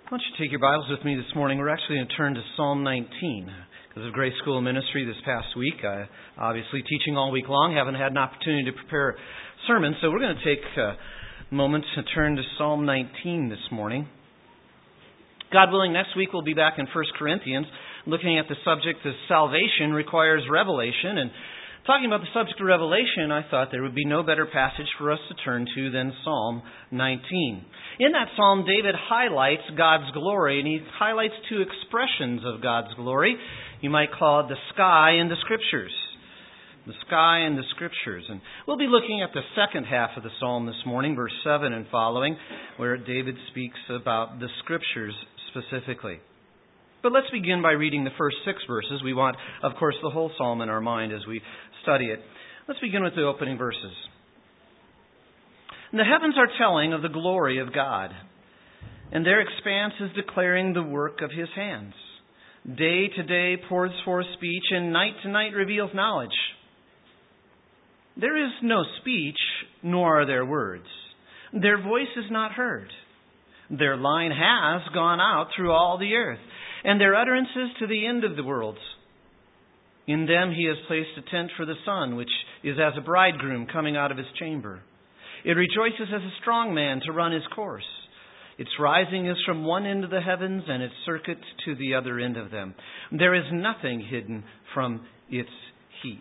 Why don't you take your Bibles with me this morning? We're actually going to turn to Psalm 19. Because of Grace School Ministry this past week, obviously teaching all week long, haven't had an opportunity to prepare a sermon, so we're going to take a moment to turn to Psalm 19 this morning. God willing, next week we'll be back in 1 Corinthians, looking at the subject of salvation requires revelation. And talking about the subject of revelation, I thought there would be no better passage for us to turn to than Psalm 19. In that psalm, David highlights God's glory, and he highlights two expressions of God's glory. You might call it the sky and the Scriptures. The sky and the Scriptures. And we'll be looking at the second half of the psalm this morning, verse 7 and following, where David speaks about the Scriptures specifically. But let's begin by reading the first 6 verses. We want, of course, the whole psalm in our mind as we study it. Let's begin with the opening verses. And the heavens are telling of the glory of God, and their expanse is declaring the work of His hands. Day to day pours forth speech, and night to night reveals knowledge. There is no speech, nor are there words. Their voice is not heard. Their line has gone out through all the earth, and their utterances to the end of the world. In them He has placed a tent for the sun, which is as a bridegroom coming out of his chamber. It rejoices as a strong man to run his course. Its rising is from one end of the heavens, and its circuit to the other end of them. There is nothing hidden from its heat.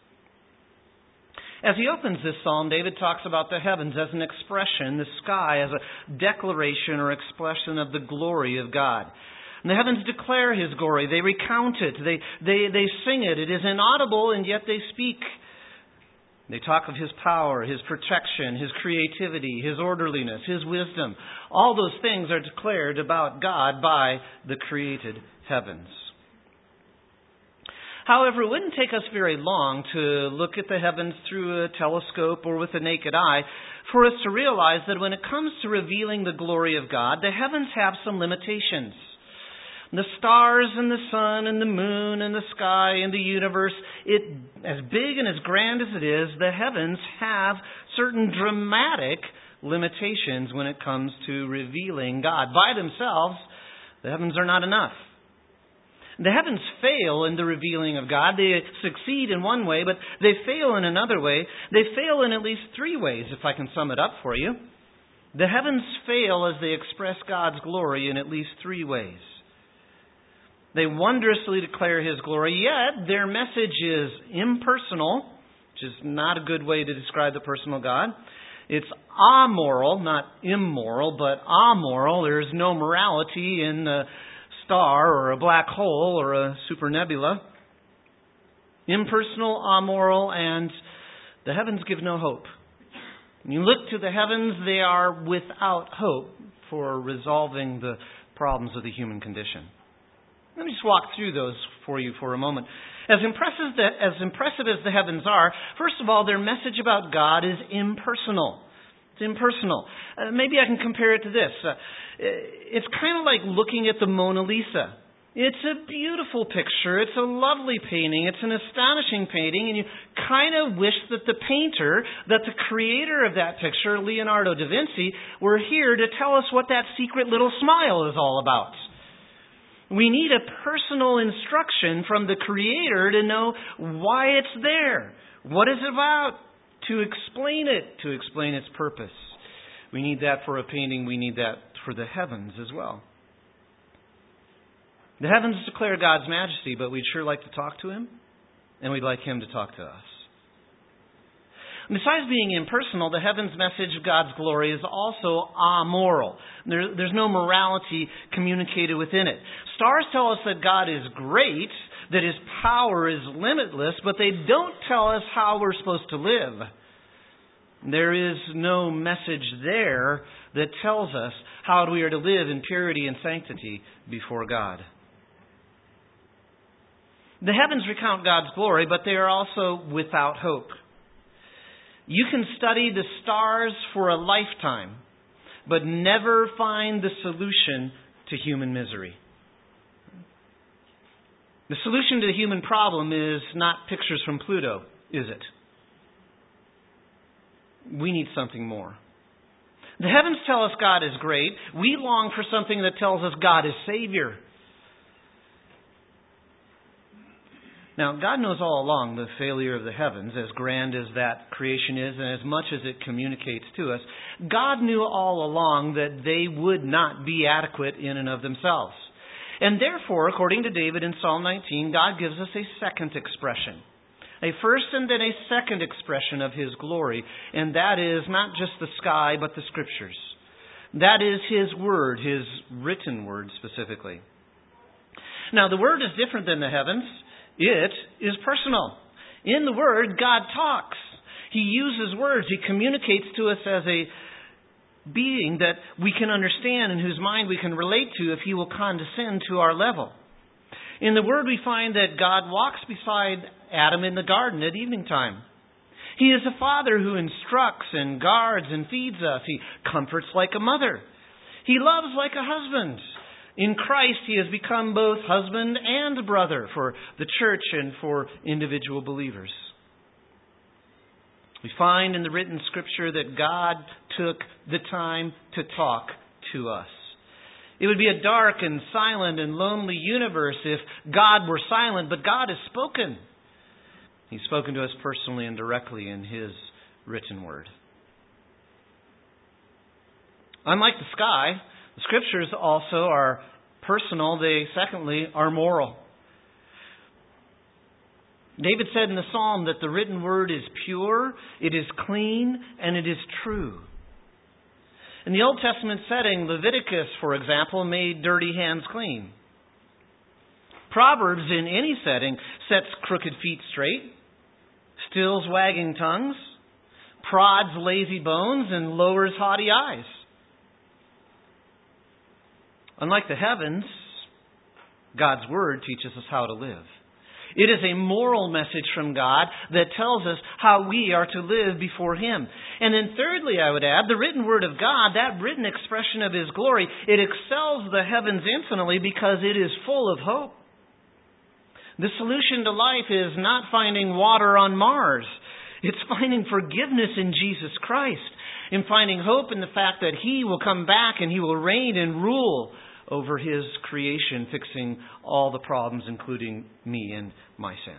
As he opens this psalm, David talks about the heavens as an expression, the sky as a declaration or expression of the glory of God. And the heavens declare His glory. They recount it. They sing it. It is inaudible, and yet they speak. They talk of His power, His protection, His creativity, His orderliness, His wisdom. All those things are declared about God by the created heavens. However, it wouldn't take us very long to look at the heavens through a telescope or with the naked eye for us to realize that when it comes to revealing the glory of God, the heavens have some limitations. The stars and the sun and the moon and the sky and the universe, as big and as grand as it is, the heavens have certain dramatic limitations when it comes to revealing God. By themselves, the heavens are not enough. The heavens fail in the revealing of God. They succeed in one way, but they fail in another way. They fail in at least 3 ways, if I can sum it up for you. The heavens fail as they express God's glory in at least 3 ways. They wondrously declare His glory, yet their message is impersonal, which is not a good way to describe the personal God. It's amoral, not immoral, but amoral. There is no morality in a star or a black hole or a supernebula. Impersonal, amoral, and the heavens give no hope. When you look to the heavens, they are without hope for resolving the problems of the human condition. Let me just walk through those for you for a moment. As impressive as the heavens are, first of all, their message about God is impersonal. It's impersonal. Maybe I can compare it to this. It's kind of like looking at the Mona Lisa. It's a beautiful picture. It's a lovely painting. It's an astonishing painting. And you kind of wish that the painter, that the creator of that picture, Leonardo da Vinci, were here to tell us what that secret little smile is all about. We need a personal instruction from the Creator to know why it's there. What is it about? To explain it, to explain its purpose. We need that for a painting. We need that for the heavens as well. The heavens declare God's majesty, but we'd sure like to talk to Him, and we'd like Him to talk to us. Besides being impersonal, the heavens' message of God's glory is also amoral. There's no morality communicated within it. Stars tell us that God is great, that His power is limitless, but they don't tell us how we're supposed to live. There is no message there that tells us how we are to live in purity and sanctity before God. The heavens recount God's glory, but they are also without hope. You can study the stars for a lifetime, but never find the solution to human misery. The solution to the human problem is not pictures from Pluto, is it? We need something more. The heavens tell us God is great. We long for something that tells us God is Savior. Now, God knows all along the failure of the heavens, as grand as that creation is and as much as it communicates to us. God knew all along that they would not be adequate in and of themselves. And therefore, according to David in Psalm 19, God gives us a second expression. A first and then a second expression of His glory. And that is not just the sky, but the Scriptures. That is His Word, His written Word specifically. Now, the Word is different than the heavens. It is personal. In the Word, God talks. He uses words. He communicates to us as a being that we can understand and whose mind we can relate to if He will condescend to our level. In the Word, we find that God walks beside Adam in the garden at evening time. He is a father who instructs and guards and feeds us. He comforts like a mother. He loves like a husband. In Christ, He has become both husband and brother for the church and for individual believers. We find in the written Scripture that God took the time to talk to us. It would be a dark and silent and lonely universe if God were silent, but God has spoken. He's spoken to us personally and directly in His written Word. Unlike the sky, the Scriptures also are personal. They, secondly, are moral. David said in the Psalm that the written Word is pure, it is clean, and it is true. In the Old Testament setting, Leviticus, for example, made dirty hands clean. Proverbs, in any setting, sets crooked feet straight, stills wagging tongues, prods lazy bones, and lowers haughty eyes. Unlike the heavens, God's Word teaches us how to live. It is a moral message from God that tells us how we are to live before Him. And then thirdly, I would add, the written Word of God, that written expression of His glory, it excels the heavens infinitely because it is full of hope. The solution to life is not finding water on Mars. It's finding forgiveness in Jesus Christ. And finding hope in the fact that He will come back and He will reign and rule over His creation, fixing all the problems, including me and my sin.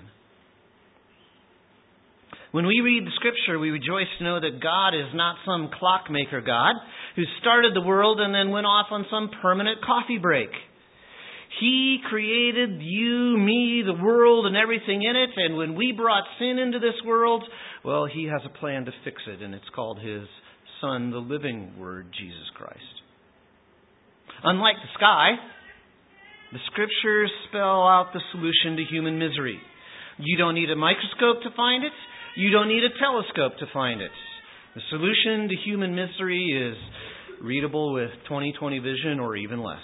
When we read the Scripture, we rejoice to know that God is not some clockmaker God who started the world and then went off on some permanent coffee break. He created you, me, the world, and everything in it, and when we brought sin into this world, well, He has a plan to fix it, and it's called His Son, the living Word, Jesus Christ. Unlike the sky, the Scriptures spell out the solution to human misery. You don't need a microscope to find it. You don't need a telescope to find it. The solution to human misery is readable with 20/20 vision or even less.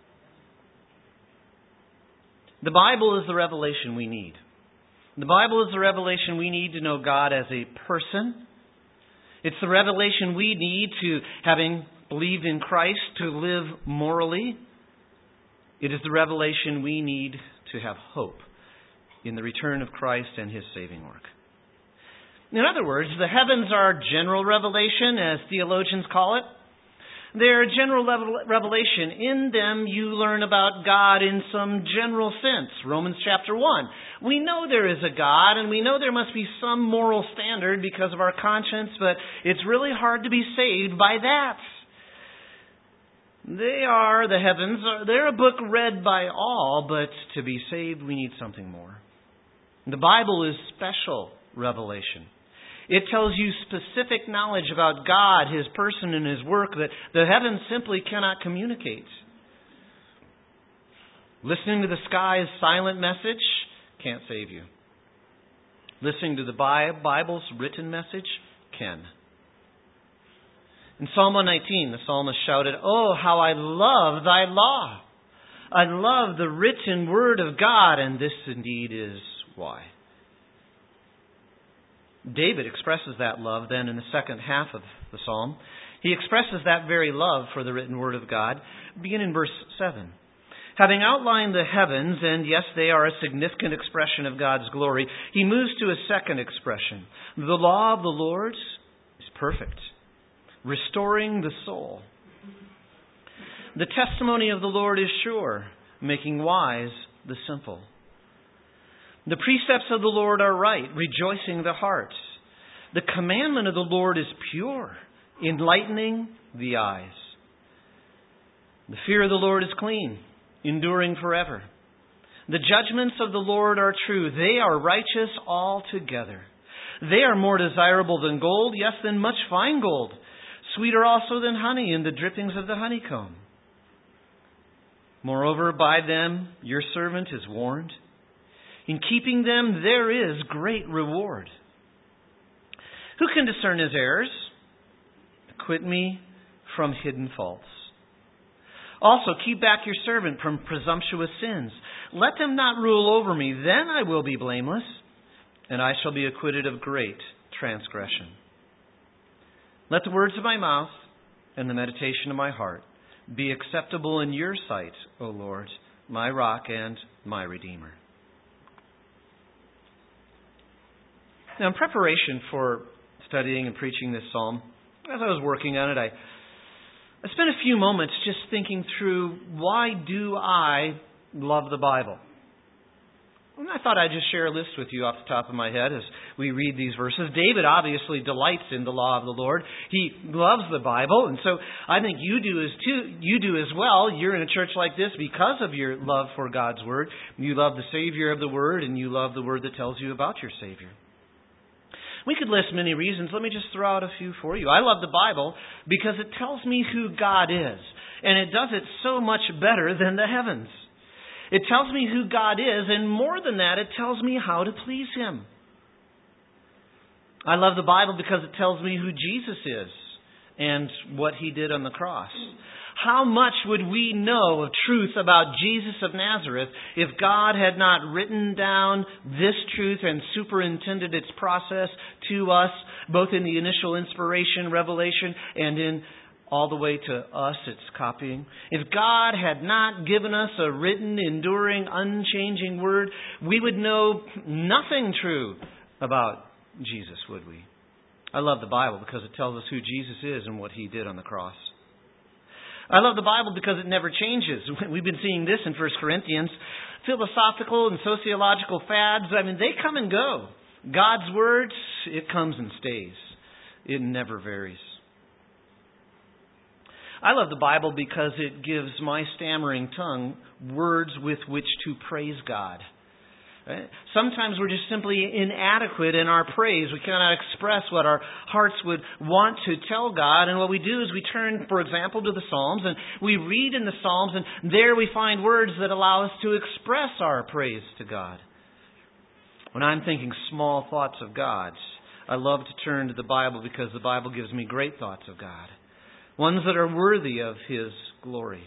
The Bible is the revelation we need. The Bible is the revelation we need to know God as a person. It's the revelation we need to, having believed in Christ, to live morally. It is the revelation we need to have hope in the return of Christ and His saving work. In other words, the heavens are general revelation, as theologians call it. They're general revelation. In them you learn about God in some general sense. Romans chapter 1. We know there is a God, and we know there must be some moral standard because of our conscience, but it's really hard to be saved by that. The heavens, they're a book read by all, but to be saved we need something more. The Bible is special revelation. It tells you specific knowledge about God, His person, and His work that the heavens simply cannot communicate. Listening to the sky's silent message can't save you. Listening to the Bible's written message can. In Psalm 119, the psalmist shouted, "Oh, how I love Thy law! I love the written Word of God," and this indeed is why. David expresses that love then in the second half of the psalm. He expresses that very love for the written Word of God. Begin in verse 7. Having outlined the heavens, and yes, they are a significant expression of God's glory, he moves to a second expression. The law of the Lord is perfect, restoring the soul. The testimony of the Lord is sure, making wise the simple. The precepts of the Lord are right, rejoicing the heart. The commandment of the Lord is pure, enlightening the eyes. The fear of the Lord is clean, enduring forever. The judgments of the Lord are true. They are righteous altogether. They are more desirable than gold, yes, than much fine gold. Sweeter also than honey in the drippings of the honeycomb. Moreover, by them your servant is warned. In keeping them there is great reward. Who can discern his errors? Acquit me from hidden faults. Also, keep back your servant from presumptuous sins. Let them not rule over me. Then I will be blameless, and I shall be acquitted of great transgression. Let the words of my mouth and the meditation of my heart be acceptable in your sight, O Lord, my rock and my redeemer. Now, in preparation for studying and preaching this psalm, as I was working on it, I spent a few moments just thinking through, why do I love the Bible? And I thought I'd just share a list with you off the top of my head as we read these verses. David obviously delights in the law of the Lord. He loves the Bible, and so I think you do as well. You're in a church like this because of your love for God's Word. You love the Savior of the Word, and you love the Word that tells you about your Savior. We could list many reasons. Let me just throw out a few for you. I love the Bible because it tells me who God is, and it does it so much better than the heavens. It tells me who God is, and more than that, it tells me how to please Him. I love the Bible because it tells me who Jesus is and what He did on the cross. How much would we know of truth about Jesus of Nazareth if God had not written down this truth and superintended its process to us, both in the initial inspiration, revelation, and in all the way to us, its copying? If God had not given us a written, enduring, unchanging Word, we would know nothing true about Jesus, would we? I love the Bible because it tells us who Jesus is and what He did on the cross. I love the Bible because it never changes. We've been seeing this in 1 Corinthians. Philosophical and sociological fads, they come and go. God's Word, it comes and stays. It never varies. I love the Bible because it gives my stammering tongue words with which to praise God. Right? Sometimes we're just simply inadequate in our praise. We cannot express what our hearts would want to tell God. And what we do is we turn, for example, to the Psalms, and we read in the Psalms, and there we find words that allow us to express our praise to God. When I'm thinking small thoughts of God, I love to turn to the Bible because the Bible gives me great thoughts of God, ones that are worthy of His glory.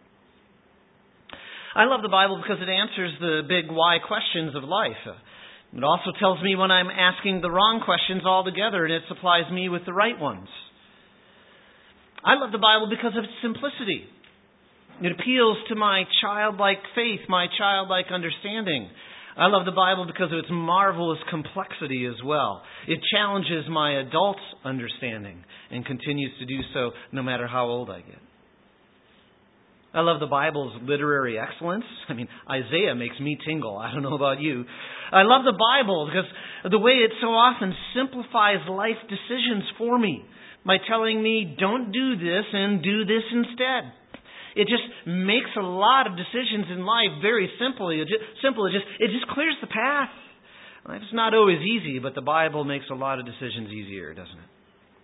I love the Bible because it answers the big why questions of life. It also tells me when I'm asking the wrong questions altogether, and it supplies me with the right ones. I love the Bible because of its simplicity. It appeals to my childlike faith, my childlike understanding. I love the Bible because of its marvelous complexity as well. It challenges my adult understanding and continues to do so no matter how old I get. I love the Bible's literary excellence. Isaiah makes me tingle. I don't know about you. I love the Bible because of the way it so often simplifies life decisions for me by telling me, don't do this and do this instead. It just makes a lot of decisions in life very simple. It just clears the path. It's not always easy, but the Bible makes a lot of decisions easier, doesn't it?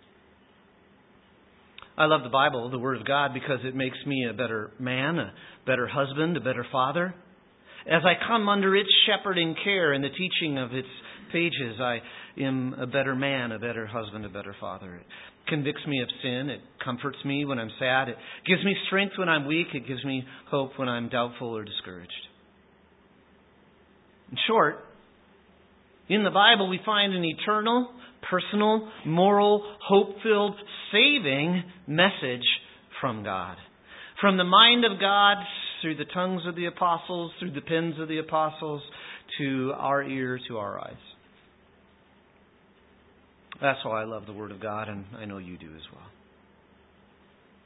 I love the Bible, the Word of God, because it makes me a better man, a better husband, a better father. As I come under its shepherding care and the teaching of its pages, I am a better man, a better husband, a better father. It convicts me of sin. It comforts me when I'm sad. It gives me strength when I'm weak. It gives me hope when I'm doubtful or discouraged. In short, in the Bible we find an eternal, personal, moral, hope-filled, saving message from God. From the mind of God, through the tongues of the apostles, through the pens of the apostles, to our ear, to our eyes. That's why I love the Word of God, and I know you do as well.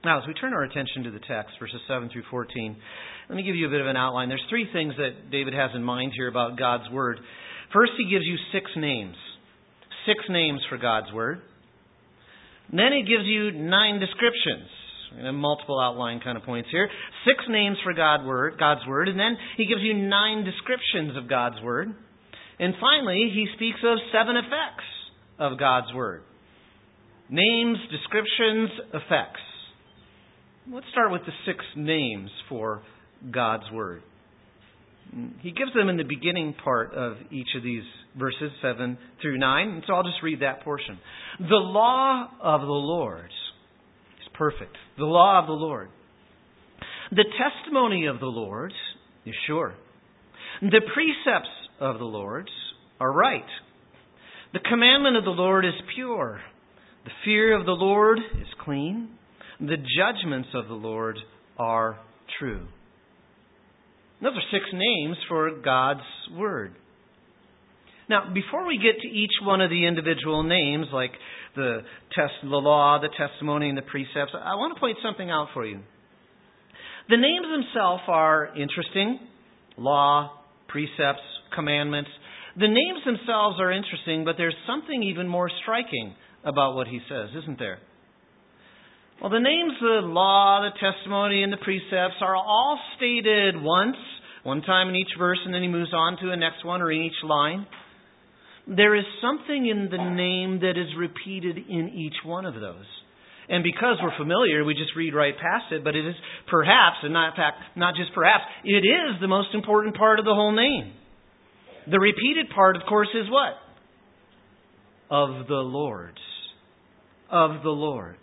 Now, as we turn our attention to the text, verses 7 through 14, let me give you a bit of an outline. There's three things that David has in mind here about God's Word. First, he gives you 6 names. 6 names for God's Word. And then he gives you 9 descriptions. Multiple outline kind of points here. 6 names for God's Word. And then he gives you 9 descriptions of God's Word. And finally, he speaks of 7 effects of God's Word. Names, descriptions, effects. Let's start with the 6 names for God's Word. He gives them in the beginning part of each of these verses, 7 through 9. And so I'll just read that portion. The law of the Lord is perfect. The law of the Lord. The testimony of the Lord is sure. The precepts of the Lord are right. The commandment of the Lord is pure. The fear of the Lord is clean. The judgments of the Lord are true. Those are 6 names for God's Word. Now, before we get to each one of the individual names, like the law, the testimony, and the precepts, I want to point something out for you. The names themselves are interesting. Law, precepts, commandments. The names themselves are interesting, but there's something even more striking about what he says, isn't there? Well, the names, the law, the testimony, and the precepts are all stated once, one time in each verse, and then he moves on to the next one or in each line. There is something in the name that is repeated in each one of those. And because we're familiar, we just read right past it, but it is perhaps, and not, in fact, not just perhaps, it is the most important part of the whole name. The repeated part, of course, is what? Of the Lord. Of the Lord.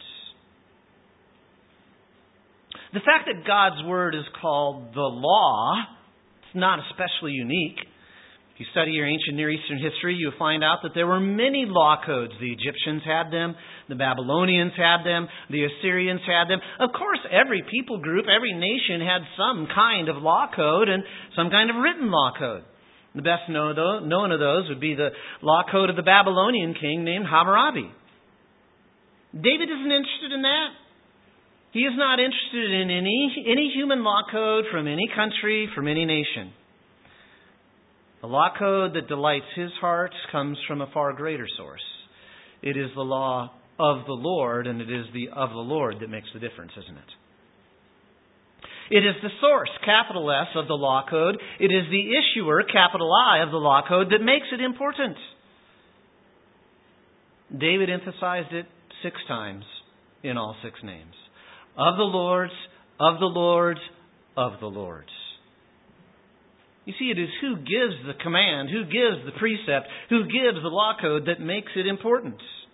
The fact that God's Word is called the law, it's not especially unique. If you study your ancient Near Eastern history, you'll find out that there were many law codes. The Egyptians had them, the Babylonians had them, the Assyrians had them. Of course, every people group, every nation had some kind of law code and some kind of written law code. The best known of those would be the law code of the Babylonian king named Hammurabi. David isn't interested in that. He is not interested in any human law code from any country, from any nation. The law code that delights his heart comes from a far greater source. It is the law of the Lord, and it is the of the Lord that makes the difference, isn't it? It is the source, capital S, of the law code. It is the issuer, capital I, of the law code that makes it important. David emphasized it 6 times in all 6 names. Of the Lord's, of the Lord's, of the Lord's. You see, it is who gives the command, who gives the precept, who gives the law code that makes it important.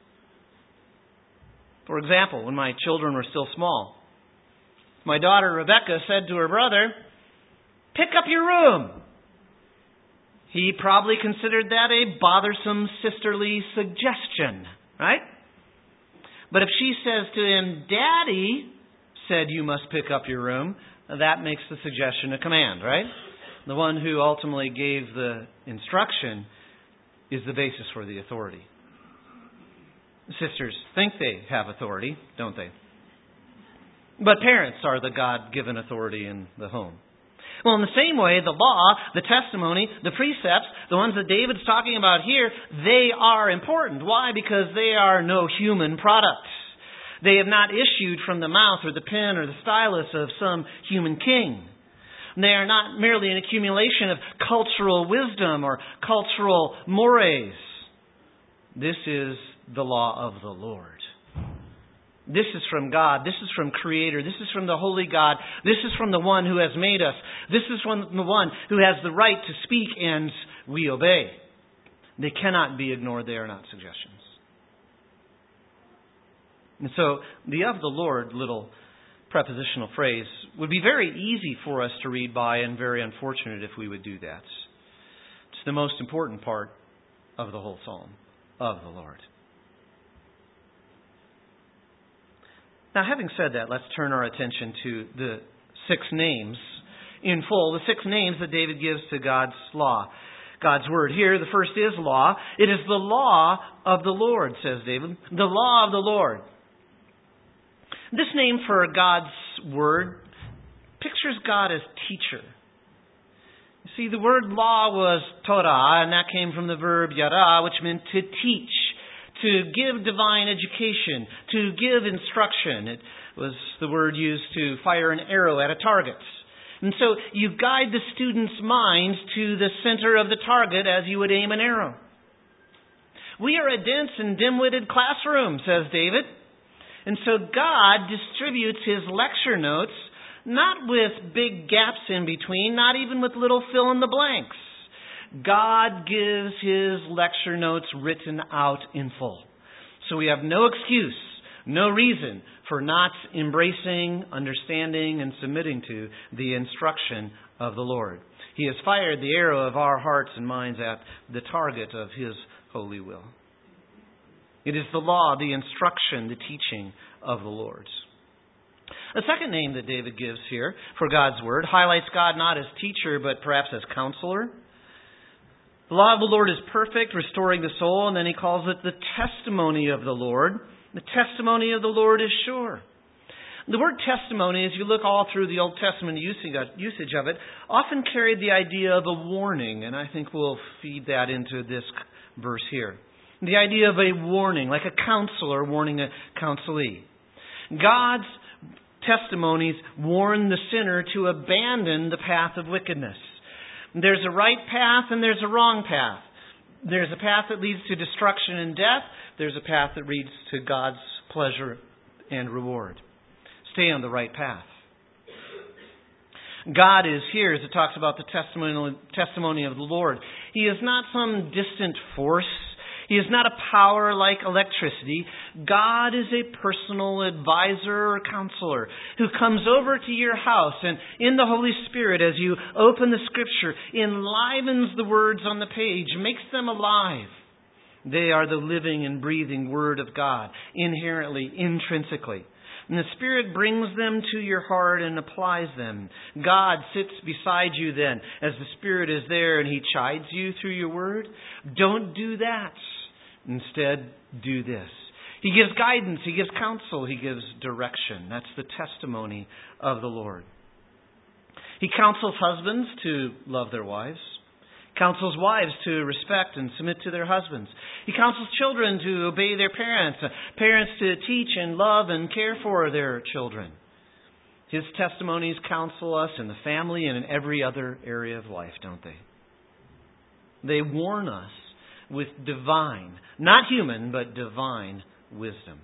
For example, when my children were still small, my daughter Rebecca said to her brother, "Pick up your room." He probably considered that a bothersome sisterly suggestion, right? But if she says to him, "Daddy said you must pick up your room," that makes the suggestion a command, right? The one who ultimately gave the instruction is the basis for the authority. Sisters think they have authority, don't they? But parents are the God-given authority in the home. Well, in the same way, the law, the testimony, the precepts, the ones that David's talking about here, they are important. Why? Because they are no human products. They have not issued from the mouth or the pen or the stylus of some human king. They are not merely an accumulation of cultural wisdom or cultural mores. This is the law of the Lord. This is from God. This is from Creator. This is from the Holy God. This is from the one who has made us. This is from the one who has the right to speak, and we obey. They cannot be ignored. They are not suggestions. And so, the of the Lord little prepositional phrase would be very easy for us to read by and very unfortunate if we would do that. It's the most important part of the whole psalm, of the Lord. Now, having said that, let's turn our attention to the 6 names in full, the 6 names that David gives to God's law. God's word here, the first is law. It is the law of the Lord, says David. The law of the Lord. This name for God's Word pictures God as teacher. You see, the word law was Torah, and that came from the verb yara, which meant to teach, to give divine education, to give instruction. It was the word used to fire an arrow at a target. And so you guide the student's mind to the center of the target as you would aim an arrow. We are a dense and dim-witted classroom, says David. And so God distributes His lecture notes not with big gaps in between, not even with little fill in the blanks. God gives His lecture notes written out in full. So we have no excuse, no reason for not embracing, understanding, and submitting to the instruction of the Lord. He has fired the arrow of our hearts and minds at the target of His holy will. It is the law, the instruction, the teaching of the Lord. The second name that David gives here for God's Word highlights God not as teacher, but perhaps as counselor. The law of the Lord is perfect, restoring the soul, and then he calls it the testimony of the Lord. The testimony of the Lord is sure. The word testimony, as you look all through the Old Testament usage of it, often carried the idea of a warning, and I think we'll feed that into this verse here. The idea of a warning, like a counselor warning a counselee. God's testimonies warn the sinner to abandon the path of wickedness. There's a right path and there's a wrong path. There's a path that leads to destruction and death. There's a path that leads to God's pleasure and reward. Stay on the right path. God is here as it talks about the testimony of the Lord. He is not some distant force. He is not a power like electricity. God is a personal advisor or counselor who comes over to your house and in the Holy Spirit, as you open the Scripture, enlivens the words on the page, makes them alive. They are the living and breathing Word of God, inherently, intrinsically. And the Spirit brings them to your heart and applies them. God sits beside you then as the Spirit is there and He chides you through your Word. Don't do that. Instead, do this. He gives guidance. He gives counsel. He gives direction. That's the testimony of the Lord. He counsels husbands to love their wives. Counsels wives to respect and submit to their husbands. He counsels children to obey their parents. Parents to teach and love and care for their children. His testimonies counsel us in the family and in every other area of life, don't they? They warn us with divine, not human, but divine wisdom.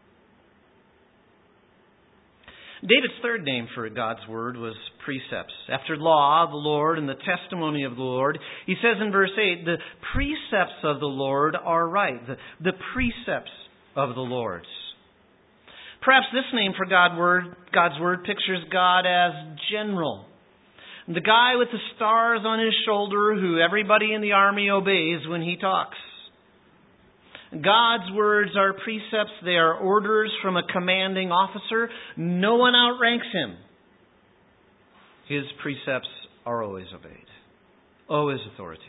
David's third name for God's Word was precepts. After law, the Lord, and the testimony of the Lord, he says in verse 8, the precepts of the Lord are right. The precepts of the Lord. Perhaps this name for God's Word pictures God as general. The guy with the stars on his shoulder who everybody in the army obeys when he talks. God's words are precepts. They are orders from a commanding officer. No one outranks him. His precepts are always obeyed. Always authoritative.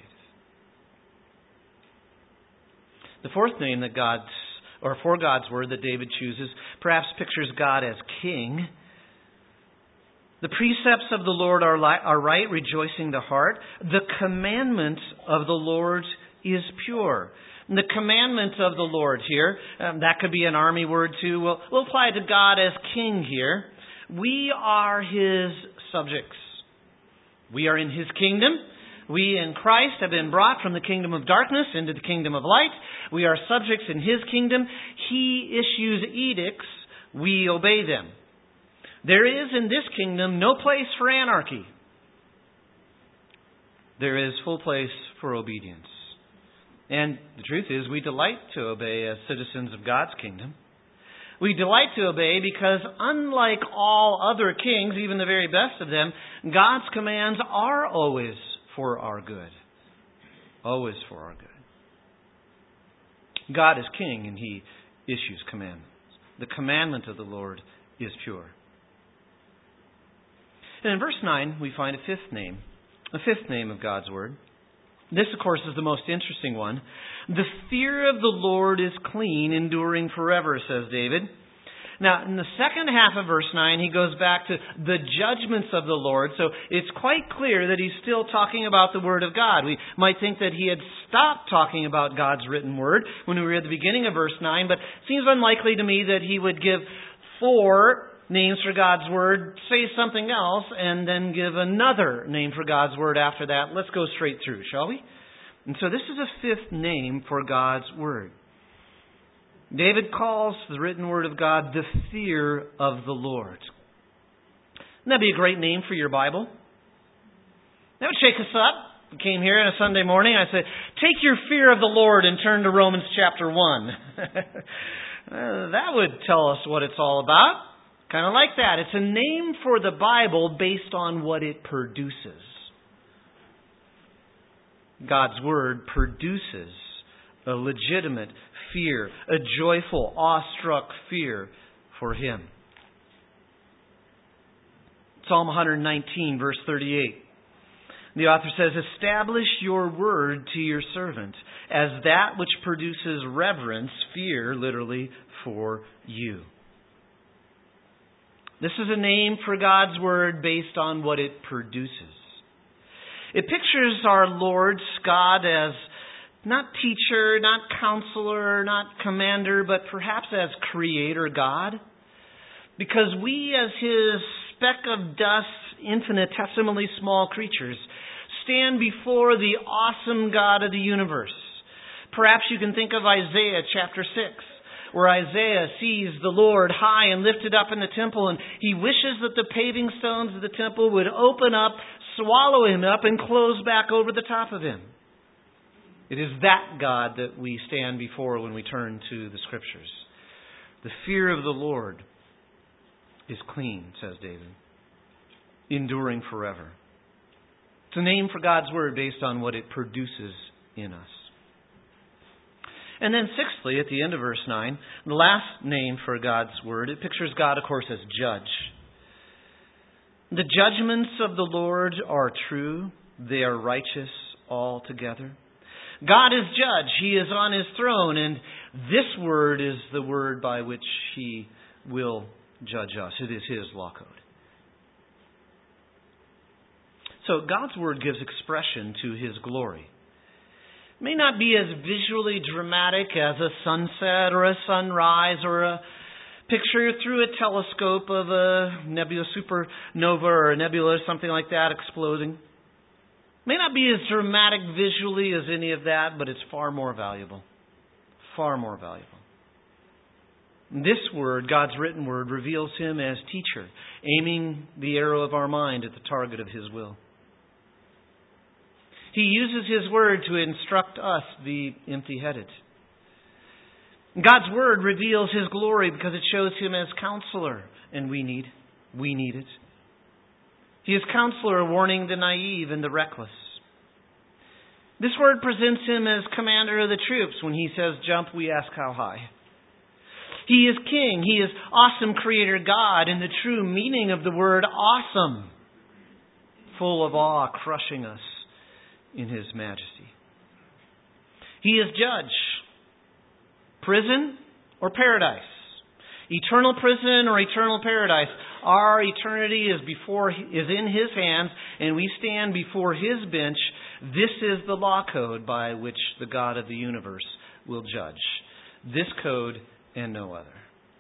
The fourth name that for God's Word that David chooses perhaps pictures God as King. The precepts of the Lord are right, rejoicing the heart. The commandment of the Lord is pure. And the commandment of the Lord here, that could be an army word too. We'll apply it to God as King here. We are His subjects. We are in His kingdom. We in Christ have been brought from the kingdom of darkness into the kingdom of light. We are subjects in His kingdom. He issues edicts. We obey them. There is in this kingdom no place for anarchy. There is full place for obedience. And the truth is, we delight to obey as citizens of God's kingdom. We delight to obey because unlike all other kings, even the very best of them, God's commands are always for our good. Always for our good. God is king and He issues commandments. The commandment of the Lord is pure. And in verse 9, we find a fifth name of God's Word. This, of course, is the most interesting one. The fear of the Lord is clean, enduring forever, says David. Now, in the second half of verse 9, he goes back to the judgments of the Lord. So it's quite clear that he's still talking about the Word of God. We might think that he had stopped talking about God's written Word when we were at the beginning of verse 9, but it seems unlikely to me that he would give 4 names for God's Word, say something else, and then give another name for God's Word after that. Let's go straight through, shall we? And so this is a 5th name for God's Word. David calls the written Word of God the fear of the Lord. Wouldn't that be a great name for your Bible? That would shake us up. We came here on a Sunday morning. I said, take your fear of the Lord and turn to Romans chapter 1. That would tell us what it's all about. Kind of like that. It's a name for the Bible based on what it produces. God's Word produces a legitimate fear, a joyful, awestruck fear for Him. Psalm 119, verse 38. The author says, establish your word to your servant as that which produces reverence, fear, literally, for you. This is a name for God's Word based on what it produces. It pictures our Lord, God, as not teacher, not counselor, not commander, but perhaps as Creator God. Because we, as His speck of dust, infinitesimally small creatures, stand before the awesome God of the universe. Perhaps you can think of Isaiah chapter 6, where Isaiah sees the Lord high and lifted up in the temple, and he wishes that the paving stones of the temple would open up, swallow him up, and close back over the top of him. It is that God that we stand before when we turn to the Scriptures. The fear of the Lord is clean, says David, enduring forever. It's a name for God's Word based on what it produces in us. And then sixthly, at the end of verse 9, the last name for God's Word, it pictures God, of course, as judge. The judgments of the Lord are true. They are righteous altogether. God is judge. He is on His throne, and this Word is the Word by which He will judge us. It is His law code. So God's Word gives expression to His glory. It may not be as visually dramatic as a sunset or a sunrise or a picture through a telescope of a nebula supernova or a nebula or something like that exploding. May not be as dramatic visually as any of that, but it's far more valuable. Far more valuable. This Word, God's written Word, reveals Him as teacher, aiming the arrow of our mind at the target of His will. He uses His Word to instruct us, the empty-headed. God's Word reveals His glory because it shows Him as counselor, and we need it. He is counselor, warning the naive and the reckless. This Word presents Him as commander of the troops. When He says jump, we ask how high. He is king. He is awesome creator God in the true meaning of the word awesome. Full of awe, crushing us in His majesty. He is judge. Prison or paradise. Eternal prison or eternal paradise. Our eternity is in His hands, and we stand before His bench. This is the law code by which the God of the universe will judge. This code and no other.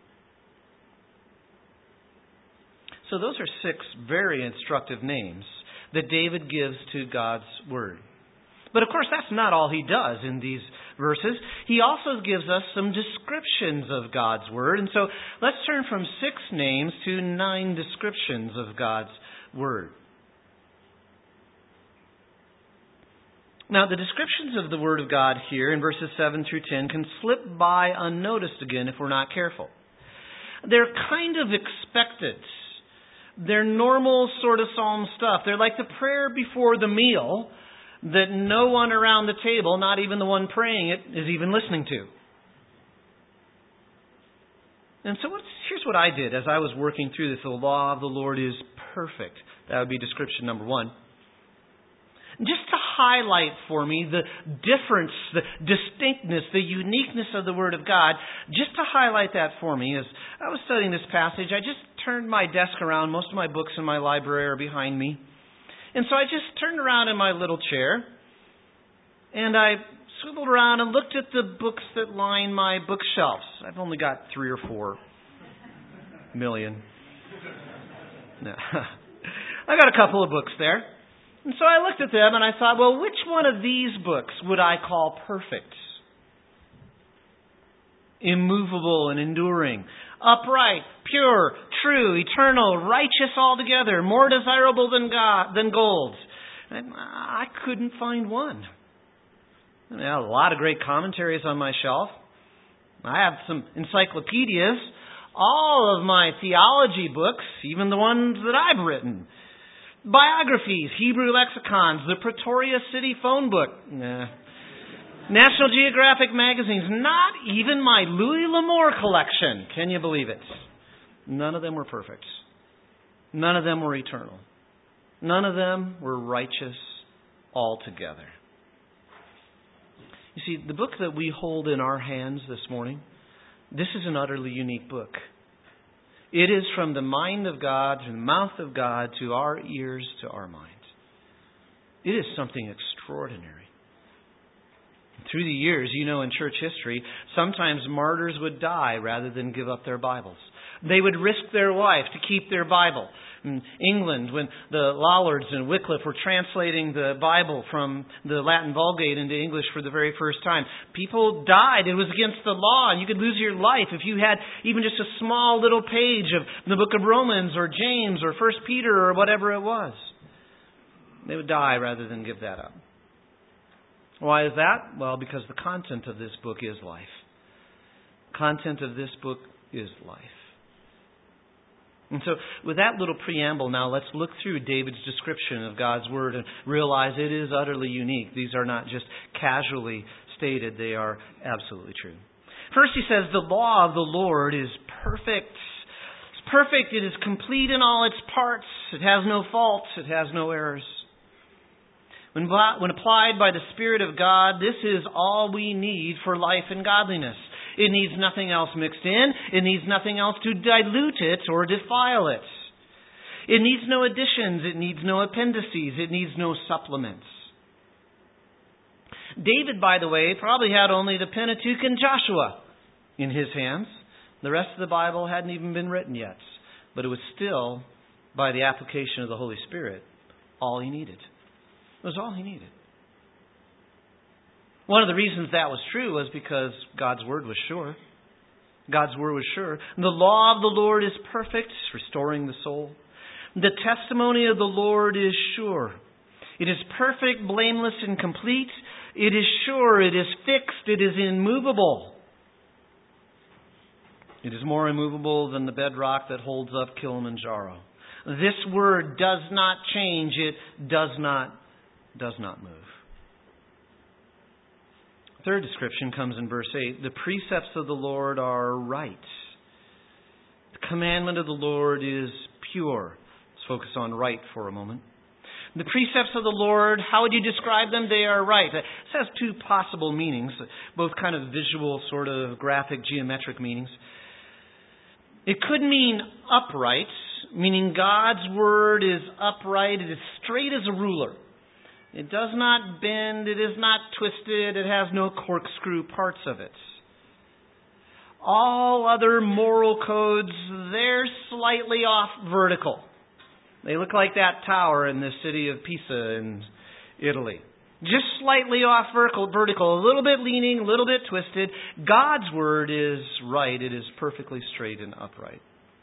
So those are 6 very instructive names that David gives to God's Word. But of course, that's not all he does in these verses. He also gives us some descriptions of God's Word. And so let's turn from 6 names to 9 descriptions of God's Word. Now, the descriptions of the Word of God here in verses 7 through 10 can slip by unnoticed again if we're not careful. They're kind of expected. They're normal sort of psalm stuff. They're like the prayer before the meal that no one around the table, not even the one praying it, is even listening to. And so here's what I did as I was working through this. The law of the Lord is perfect. That would be description number 1. Just to highlight for me the difference, the distinctness, the uniqueness of the Word of God. Just to highlight that for me, as I was studying this passage, I just turned my desk around. Most of my books in my library are behind me. And so I just turned around in my little chair, and I swiveled around and looked at the books that line my bookshelves. I've only got 3 or 4 million. No. I got a couple of books there. And so I looked at them and I thought, well, which one of these books would I call perfect? Immovable and enduring. Upright, pure, true, eternal, righteous altogether, more desirable than gold. And I couldn't find one. I have a lot of great commentaries on my shelf. I have some encyclopedias, all of my theology books, even the ones that I've written. Biographies, Hebrew lexicons, the Pretoria City phone book. National Geographic magazines, not even my Louis L'Amour collection. Can you believe it? None of them were perfect. None of them were eternal. None of them were righteous altogether. You see, the book that we hold in our hands this morning, this is an utterly unique book. It is from the mind of God, to the mouth of God, to our ears, to our minds. It is something extraordinary. Through the years, in church history, sometimes martyrs would die rather than give up their Bibles. They would risk their life to keep their Bible. In England, when the Lollards and Wycliffe were translating the Bible from the Latin Vulgate into English for the very first time, people died. It was against the law, and you could lose your life if you had even just a small little page of the book of Romans or James or 1 Peter or whatever it was. They would die rather than give that up. Why is that? Well, because the content of this book is life. Content of this book is life. And so, with that little preamble now, let's look through David's description of God's Word and realize it is utterly unique. These are not just casually stated, they are absolutely true. First, he says, the law of the Lord is perfect. It's perfect, it is complete in all its parts. It has no faults, it has no errors. When applied by the Spirit of God, this is all we need for life and godliness. It needs nothing else mixed in. It needs nothing else to dilute it or defile it. It needs no additions. It needs no appendices. It needs no supplements. David, by the way, probably had only the Pentateuch and Joshua in his hands. The rest of the Bible hadn't even been written yet. But it was still, by the application of the Holy Spirit, all he needed. It was all he needed. One of the reasons that was true was because God's Word was sure. God's Word was sure. The law of the Lord is perfect, restoring the soul. The testimony of the Lord is sure. It is perfect, blameless, and complete. It is sure. It is fixed. It is immovable. It is more immovable than the bedrock that holds up Kilimanjaro. This Word does not change. It does not move. Third description comes in verse 8. The precepts of the Lord are right. The commandment of the Lord is pure. Let's focus on right for a moment. The precepts of the Lord, how would you describe them? They are right. This has two possible meanings, both kind of visual, sort of graphic, geometric meanings. It could mean upright, meaning God's Word is upright. It is straight as a ruler. It does not bend, it is not twisted, it has no corkscrew parts of it. All other moral codes, they're slightly off vertical. They look like that tower in the city of Pisa in Italy. Just slightly off vertical, a little bit leaning, a little bit twisted. God's Word is right, it is perfectly straight and upright.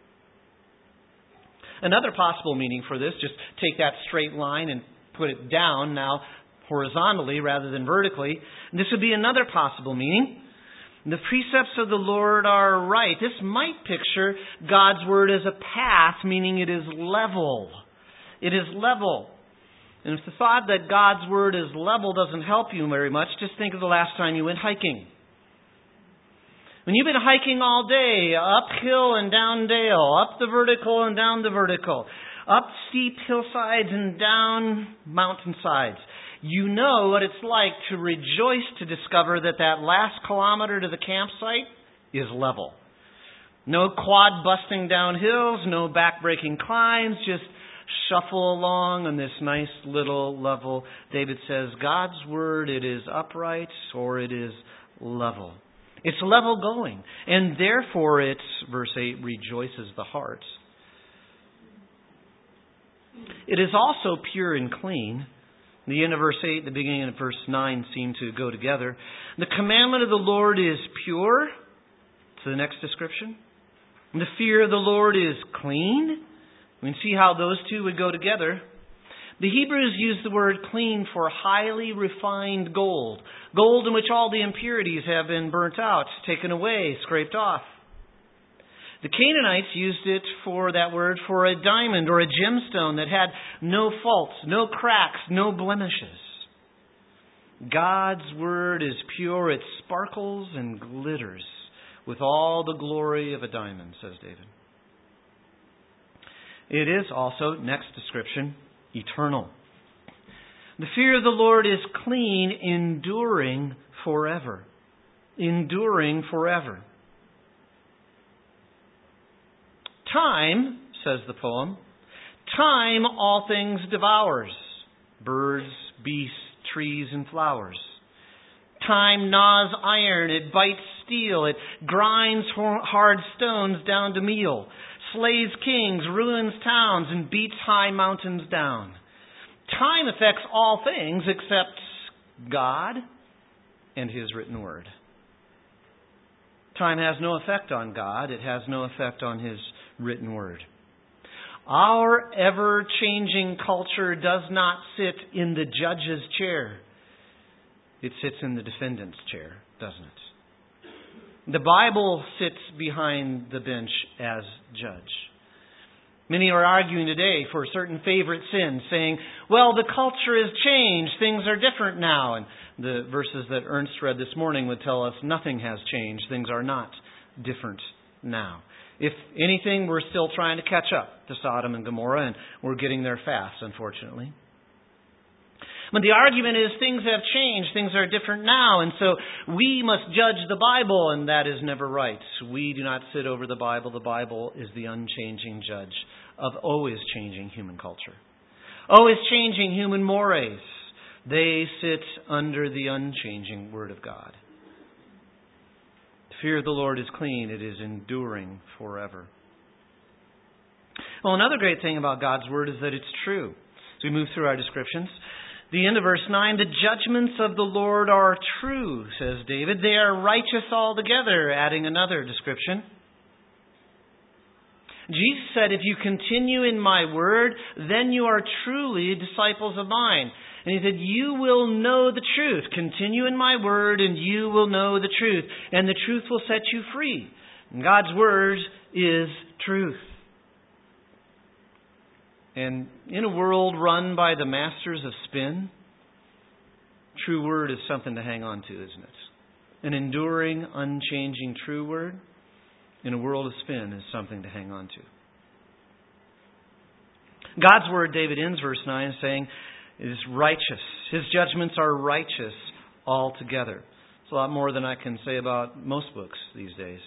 Another possible meaning for this, just take that straight line and put it down now horizontally rather than vertically. This would be another possible meaning. The precepts of the Lord are right. This might picture God's Word as a path, meaning it is level. It is level. And if the thought that God's Word is level doesn't help you very much, just think of the last time you went hiking. When you've been hiking all day, uphill and down dale, up the vertical and down the vertical, up steep hillsides and down mountainsides. You know what it's like to rejoice to discover that that last kilometer to the campsite is level. No quad busting down hills, no back-breaking climbs, just shuffle along on this nice little level. David says, God's Word, it is upright or it is level. It's level going, and therefore it, verse 8, rejoices the heart. It is also pure and clean. The end of verse 8, the beginning of verse 9 seem to go together. The commandment of the Lord is pure. To the next description. And the fear of the Lord is clean. We can see how those two would go together. The Hebrews use the word clean for highly refined gold. Gold in which all the impurities have been burnt out, taken away, scraped off. The Canaanites used it for that word for a diamond or a gemstone that had no faults, no cracks, no blemishes. God's Word is pure. It sparkles and glitters with all the glory of a diamond, says David. It is also, next description, eternal. The fear of the Lord is clean, enduring forever. Enduring forever. Time, says the poem, time all things devours, birds, beasts, trees, and flowers. Time gnaws iron, it bites steel, it grinds hard stones down to meal, slays kings, ruins towns, and beats high mountains down. Time affects all things except God and His written word. Time has no effect on God. It has no effect on His written word. Our ever-changing culture does not sit in the judge's chair. It sits in the defendant's chair, doesn't it? The Bible sits behind the bench as judge. Many are arguing today for certain favorite sins, saying, well, the culture has changed. Things are different now. And the verses that Ernst read this morning would tell us nothing has changed. Things are not different now. If anything, we're still trying to catch up to Sodom and Gomorrah, and we're getting there fast, unfortunately. But the argument is things have changed, things are different now, and so we must judge the Bible, and that is never right. We do not sit over the Bible. The Bible is the unchanging judge of always changing human culture, always changing human mores. They sit under the unchanging Word of God. The fear of the Lord is clean. It is enduring forever. Well, another great thing about God's Word is that it's true. As we move through our descriptions, the end of verse 9, the judgments of the Lord are true, says David. They are righteous altogether, adding another description. Jesus said, if you continue in my word, then you are truly disciples of mine. And he said, you will know the truth. Continue in my word and you will know the truth. And the truth will set you free. And God's word is truth. And in a world run by the masters of spin, true word is something to hang on to, isn't it? An enduring, unchanging true word in a world of spin is something to hang on to. God's word, David ends verse 9 saying, is righteous. His judgments are righteous altogether. It's a lot more than I can say about most books these days.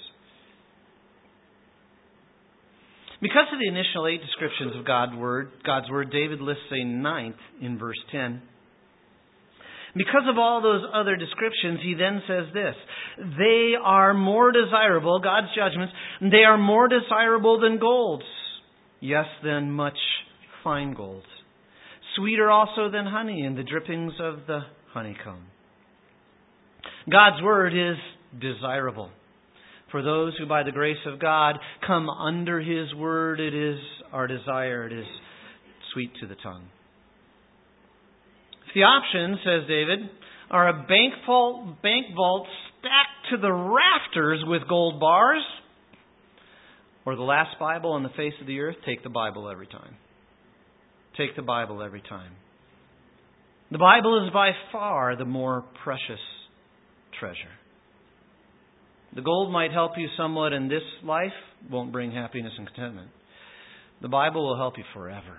Because of the initial 8 descriptions of God's word, David lists a 9th in verse 10. Because of all those other descriptions, he then says this, they are more desirable, God's judgments, they are more desirable than gold, yes, than much fine gold. Sweeter also than honey and the drippings of the honeycomb. God's word is desirable. For those who by the grace of God come under His word, it is our desire. It is sweet to the tongue. The options, says David, are a bank vault stacked to the rafters with gold bars, or the last Bible on the face of the earth. Take the Bible every time. Take the Bible every time. The Bible is by far the more precious treasure. The gold might help you somewhat in this life, won't bring happiness and contentment. The Bible will help you forever.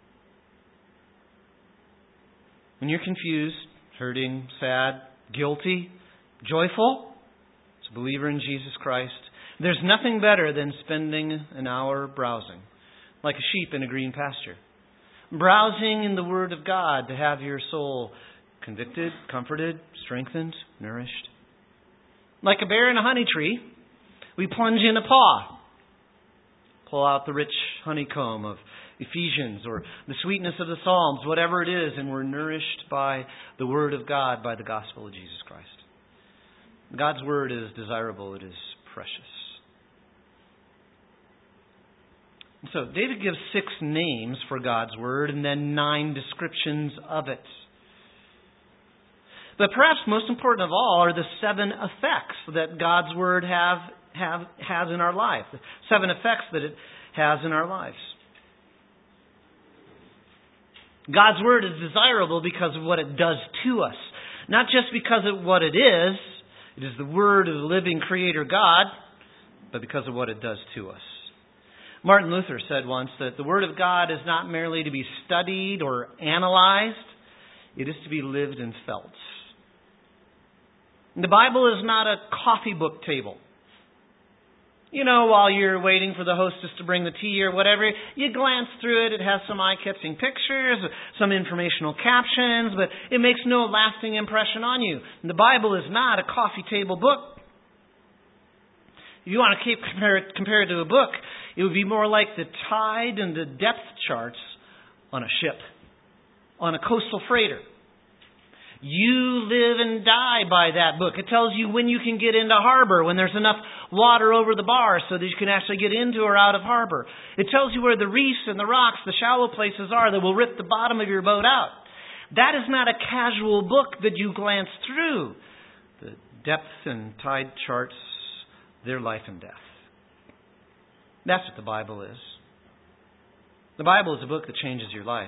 When you're confused, hurting, sad, guilty, joyful, as a believer in Jesus Christ, there's nothing better than spending an hour browsing, like a sheep in a green pasture. Browsing in the Word of God to have your soul convicted, comforted, strengthened, nourished. Like a bear in a honey tree, we plunge in a paw, pull out the rich honeycomb of Ephesians or the sweetness of the Psalms, whatever it is, and we're nourished by the Word of God, by the gospel of Jesus Christ. God's Word is desirable. It is precious. So David gives 6 names for God's Word and then 9 descriptions of it. But perhaps most important of all are the 7 effects that God's Word has in our life. The 7 effects that it has in our lives. God's Word is desirable because of what it does to us. Not just because of what it is the Word of the living Creator God, but because of what it does to us. Martin Luther said once that the Word of God is not merely to be studied or analyzed, it is to be lived and felt. The Bible is not a coffee book table. You know, while you're waiting for the hostess to bring the tea or whatever, you glance through it. It has some eye-catching pictures, some informational captions, but it makes no lasting impression on you. The Bible is not a coffee table book. If you want to compare it to a book, it would be more like the tide and the depth charts on a ship, on a coastal freighter. You live and die by that book. It tells you when you can get into harbor, when there's enough water over the bar so that you can actually get into or out of harbor. It tells you where the reefs and the rocks, the shallow places are that will rip the bottom of your boat out. That is not a casual book that you glance through. The depth and tide charts, their life and death. That's what the Bible is. The Bible is a book that changes your life.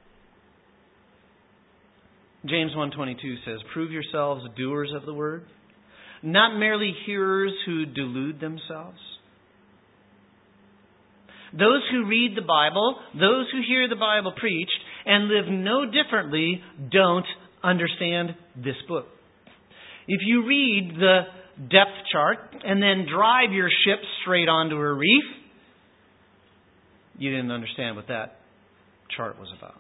James 1:22 says, "Prove yourselves doers of the word, not merely hearers who delude themselves." Those who read the Bible, those who hear the Bible preached, and live no differently, don't understand this book. If you read the depth chart and then drive your ship straight onto a reef, you didn't understand what that chart was about.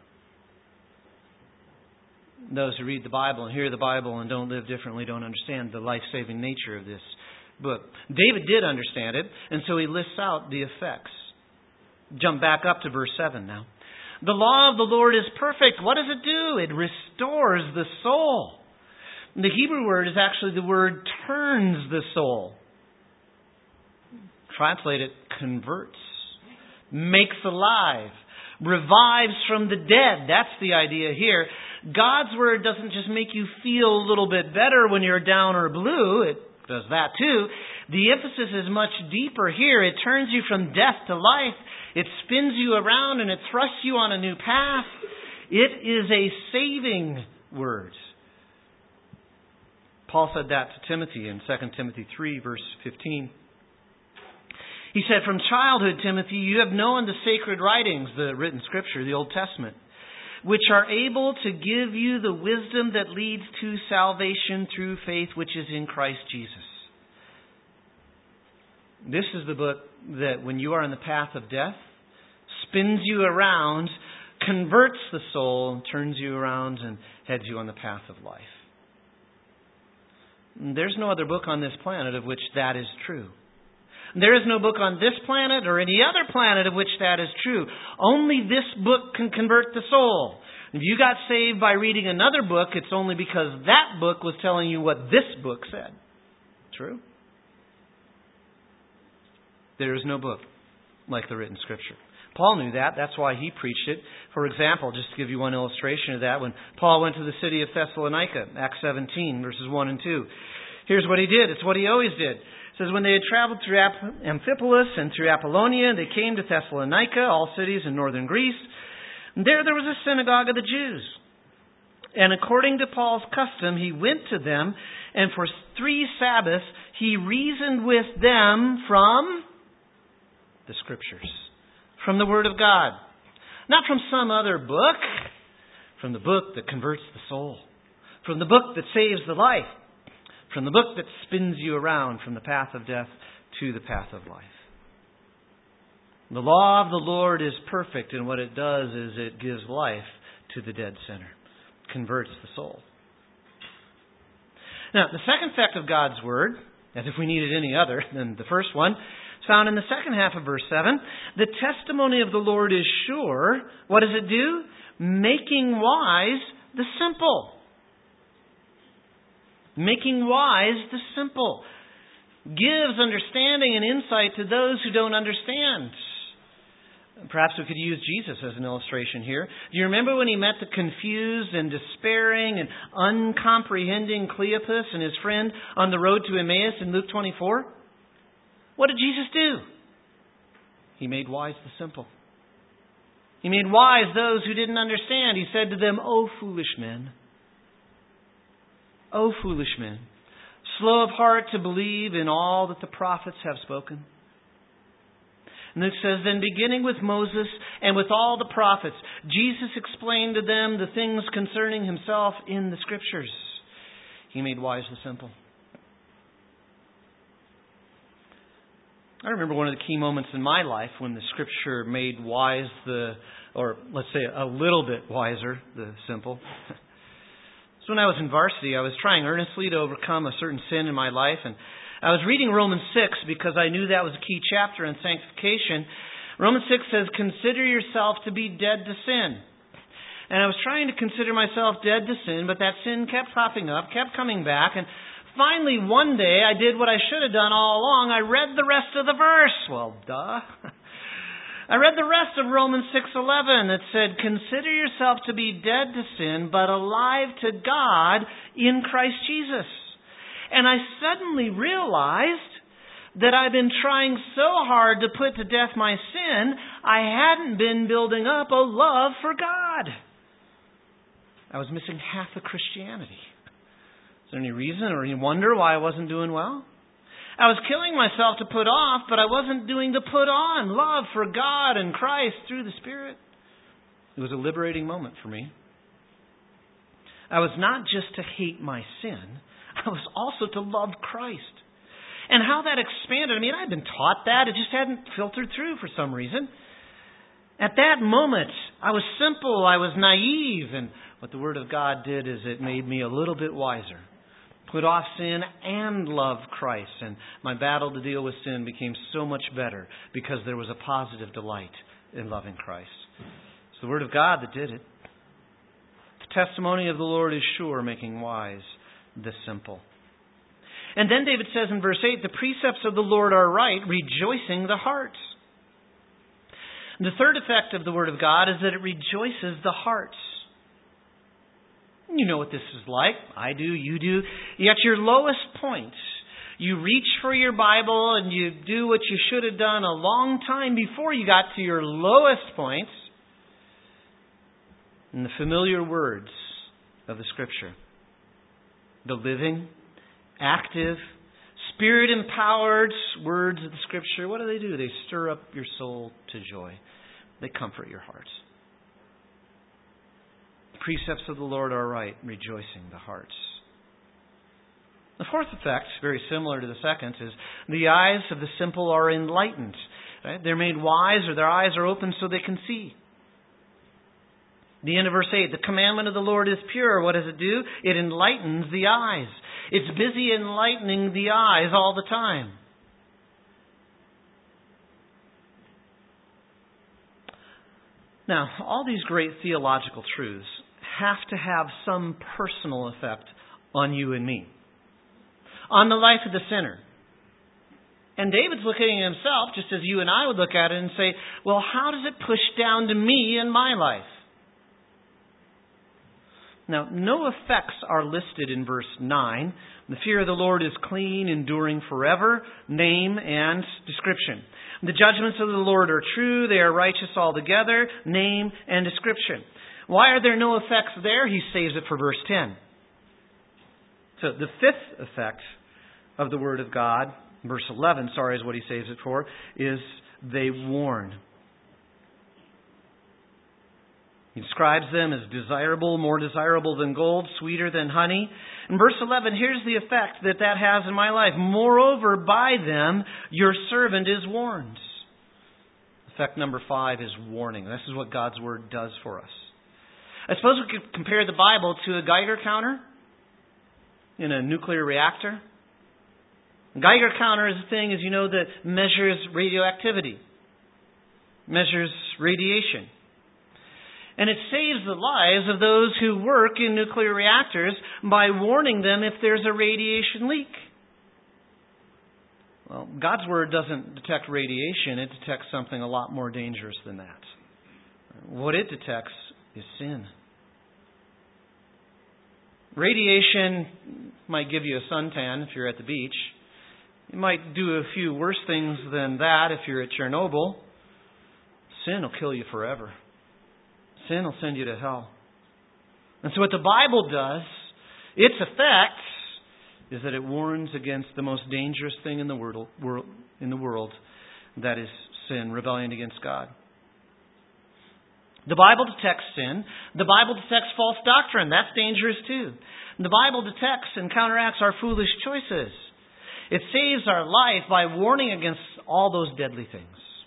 Those who read the Bible and hear the Bible and don't live differently don't understand the life-saving nature of this book. David did understand it, and so he lists out the effects. Jump back up to verse 7 now. The law of the Lord is perfect. What does it do? It restores the soul. The Hebrew word is actually the word turns the soul. Translate it, converts, makes alive, revives from the dead. That's the idea here. God's Word doesn't just make you feel a little bit better when you're down or blue. It does that too. The emphasis is much deeper here. It turns you from death to life. It spins you around and it thrusts you on a new path. It is a saving Word. Paul said that to Timothy in 2 Timothy 3, verse 15. He said, "From childhood, Timothy, you have known the sacred writings," the written Scripture, the Old Testament, "which are able to give you the wisdom that leads to salvation through faith which is in Christ Jesus." This is the book that, when you are in the path of death, spins you around, converts the soul, turns you around, and heads you on the path of life. There's no other book on this planet of which that is true. There is no book on this planet or any other planet of which that is true. Only this book can convert the soul. If you got saved by reading another book, it's only because that book was telling you what this book said. True? There is no book like the written Scripture. Paul knew that. That's why he preached it. For example, just to give you one illustration of that, when Paul went to the city of Thessalonica, Acts 17, verses 1 and 2, here's what he did. It's what he always did. It says, "When they had traveled through Amphipolis and through Apollonia, they came to Thessalonica, all cities in northern Greece. And there was a synagogue of the Jews. And according to Paul's custom, he went to them, and for 3 Sabbaths he reasoned with them from the Scriptures, from the Word of God. Not from some other book, from the book that converts the soul, from the book that saves the life, from the book that spins you around from the path of death to the path of life. The law of the Lord is perfect, and what it does is it gives life to the dead sinner, converts the soul. Now, the second effect of God's Word, as if we needed any other than the first one, is found in the second half of verse 7. The testimony of the Lord is sure. What does it do? Making wise the simple. Making wise the simple. Gives understanding and insight to those who don't understand. Perhaps we could use Jesus as an illustration here. Do you remember when he met the confused and despairing and uncomprehending Cleopas and his friend on the road to Emmaus in Luke 24? What did Jesus do? He made wise the simple. He made wise those who didn't understand. He said to them, "O foolish men, O foolish men, slow of heart to believe in all that the prophets have spoken." And it says, then beginning with Moses and with all the prophets, Jesus explained to them the things concerning himself in the Scriptures. He made wise the simple. I remember one of the key moments in my life when the Scripture made wise or let's say a little bit wiser, the simple. So when I was in varsity, I was trying earnestly to overcome a certain sin in my life, and I was reading Romans 6 because I knew that was a key chapter in sanctification. Romans 6 says, consider yourself to be dead to sin. And I was trying to consider myself dead to sin, but that sin kept popping up, kept coming back, and finally one day I did what I should have done all along. I read the rest of the verse. Well, duh. I read the rest of Romans 6:11. It said, consider yourself to be dead to sin, but alive to God in Christ Jesus. And I suddenly realized that I've been trying so hard to put to death my sin, I hadn't been building up a love for God. I was missing half of Christianity. Is there any reason or any wonder why I wasn't doing well? I was killing myself to put off, but I wasn't doing the put on love for God and Christ through the Spirit. It was a liberating moment for me. I was not just to hate my sin, I was also to love Christ. And how that expanded, I'd been taught that. It just hadn't filtered through for some reason. At that moment, I was simple, I was naive, and what the Word of God did is it made me a little bit wiser. Put off sin and love Christ. And my battle to deal with sin became so much better because there was a positive delight in loving Christ. It's the Word of God that did it. The testimony of the Lord is sure, making wise the simple. And then David says in verse 8, the precepts of the Lord are right, rejoicing the heart. And the third effect of the Word of God is that it rejoices the heart. You know what this is like. I do, you do. At your lowest point, you reach for your Bible and you do what you should have done a long time before you got to your lowest point. And the familiar words of the Scripture. The living, active, Spirit-empowered words of the Scripture, what do? They stir up your soul to joy. They comfort your hearts. The precepts of the Lord are right, rejoicing the hearts. The fourth effect, very similar to the second, is the eyes of the simple are enlightened. Right? They're made wise, or their eyes are open so they can see. The end of verse 8, the commandment of the Lord is pure. What does it do? It enlightens the eyes. It's busy enlightening the eyes all the time. Now, all these great theological truths have to have some personal effect on you and me, on the life of the sinner. And David's looking at himself just as you and I would look at it and say, well, how does it push down to me in my life? Now, no effects are listed in verse 9. The fear of the Lord is clean, enduring forever, name and description. The judgments of the Lord are true, they are righteous altogether, name and description. Why are there no effects there? He saves it for verse 10. So the fifth effect of the Word of God, verse 11, is what he saves it for, is they warn. He describes them as desirable, more desirable than gold, sweeter than honey. In verse 11, here's the effect that has in my life. Moreover, by them your servant is warned. Effect number 5 is warning. This is what God's Word does for us. I suppose we could compare the Bible to a Geiger counter in a nuclear reactor. A Geiger counter is a thing, as you know, that measures radioactivity, measures radiation. And it saves the lives of those who work in nuclear reactors by warning them if there's a radiation leak. Well, God's Word doesn't detect radiation. It detects something a lot more dangerous than that. What it detects is sin. Radiation might give you a suntan if you're at the beach. It might do a few worse things than that if you're at Chernobyl. Sin will kill you forever. Sin will send you to hell. And so what the Bible does, its effect, is that it warns against the most dangerous thing in the world, that is sin, rebellion against God. The Bible detects sin. The Bible detects false doctrine. That's dangerous too. The Bible detects and counteracts our foolish choices. It saves our life by warning against all those deadly things.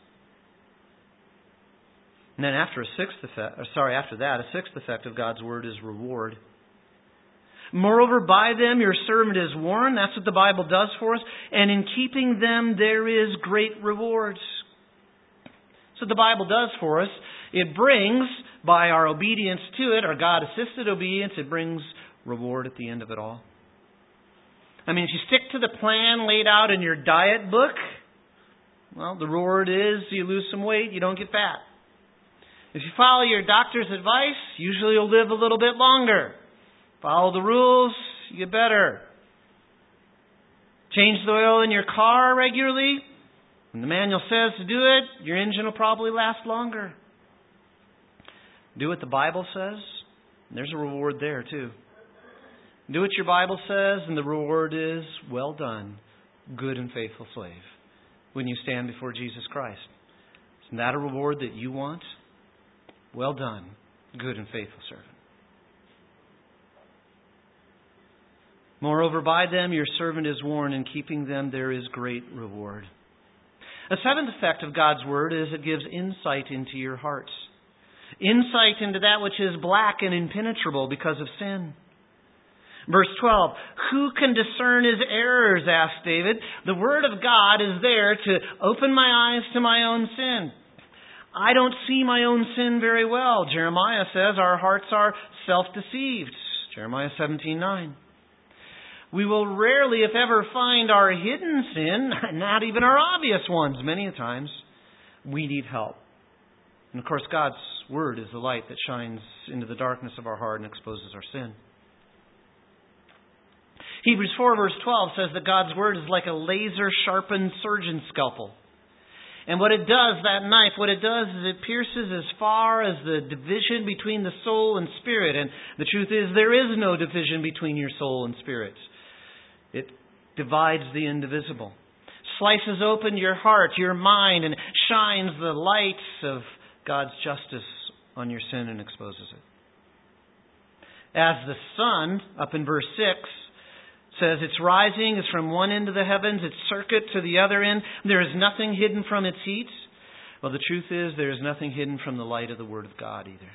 And then after that, a sixth effect of God's Word is reward. Moreover, by them your servant is warned. That's what the Bible does for us. And in keeping them there is great rewards. So the Bible does for us. It brings, by our obedience to it, our God-assisted obedience, it brings reward at the end of it all. I mean, if you stick to the plan laid out in your diet book, well, the reward is you lose some weight, you don't get fat. If you follow your doctor's advice, usually you'll live a little bit longer. Follow the rules, you get better. Change the oil in your car regularly. When the manual says to do it, your engine will probably last longer. Do what the Bible says, and there's a reward there too. Do what your Bible says, and the reward is, well done, good and faithful slave, when you stand before Jesus Christ. Isn't that a reward that you want? Well done, good and faithful servant. Moreover, by them your servant is warned, in keeping them there is great reward. A seventh effect of God's Word is it gives insight into your hearts. Insight into that which is black and impenetrable because of sin. Verse 12, who can discern his errors, asked David. The Word of God is there to open my eyes to my own sin. I don't see my own sin very well. Jeremiah says our hearts are self-deceived. Jeremiah 17:9. We will rarely, if ever, find our hidden sin, not even our obvious ones. Many times we need help. And of course, God's Word is the light that shines into the darkness of our heart and exposes our sin. Hebrews 4 verse 12 says that God's Word is like a laser-sharpened surgeon's scalpel. And what it does, that knife, what it does is it pierces as far as the division between the soul and spirit. And the truth is, there is no division between your soul and spirit. It divides the indivisible. Slices open your heart, your mind, and shines the lights of God's justice on your sin and exposes it. As the sun, up in verse 6, says its rising is from one end of the heavens, its circuit to the other end. There is nothing hidden from its heat. Well, the truth is there is nothing hidden from the light of the Word of God either.